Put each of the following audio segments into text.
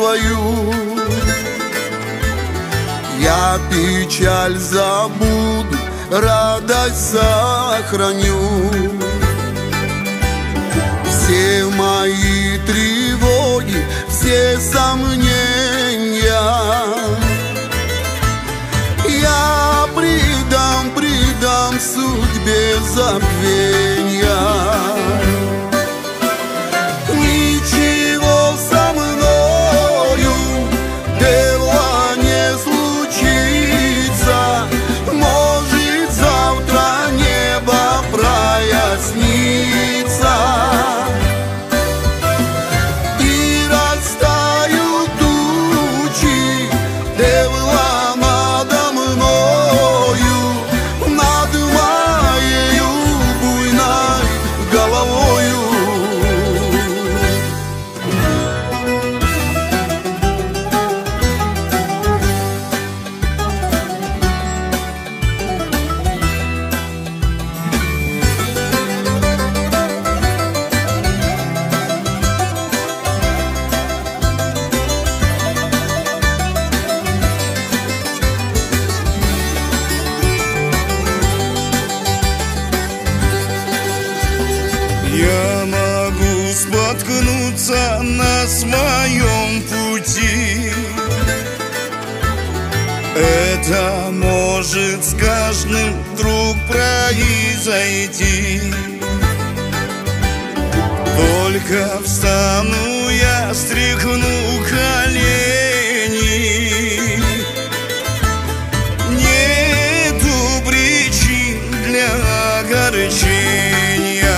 свою. Я печаль забуду, радость сохраню. Все мои тревоги, все сомнения я предам судьбе забвения. Ничего со мною дела не случится, может завтра небо прояснится. Я могу споткнуться на своем пути. Это может с каждым вдруг произойти. Только встану я, стряхну колени. Нету причин для огорчения.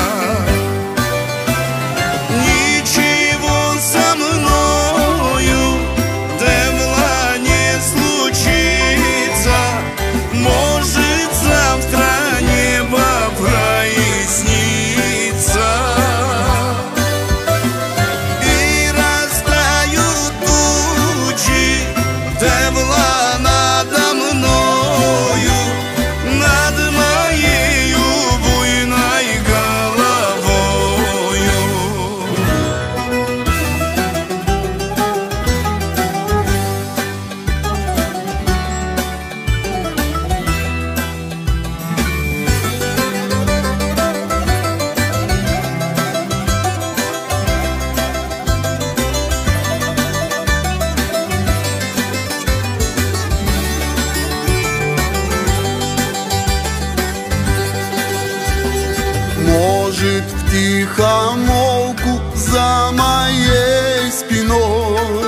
Может, втихомолку за моей спиной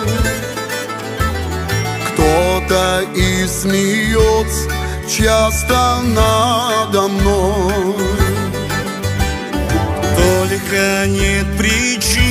кто-то и смеется часто надо мной. Только нет причин